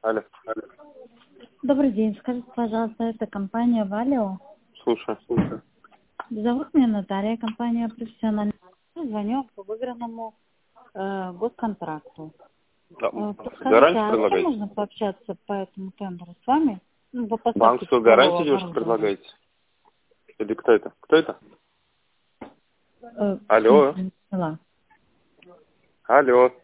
Алло. Добрый день. Скажите, пожалуйста, это компания Валио? Слушаю. Зовут меня Наталья, компания «Профессиональная». Звоню по выигранному госконтракту. Да. Подскажите, Гарантию а предлагаете? можно пообщаться по этому тендеру с вами? Ну, по поставке Банковскую теплового гарантию девушка оборудования. предлагаете? Или кто это? Кто это? В Алло. смысле, не поняла. Алло.